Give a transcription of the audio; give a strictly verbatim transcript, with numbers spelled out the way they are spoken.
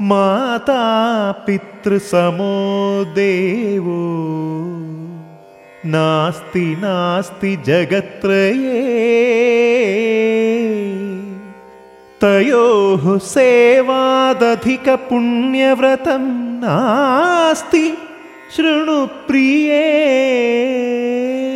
മാതാ പിതൃസമോ ദേവോ നാസ്തി നാസ്തി ജഗത്രയേ തയോഃ സേവാദധിക പുണ്യവ്രതം നാസ്തി ശൃണു പ്രിയേ.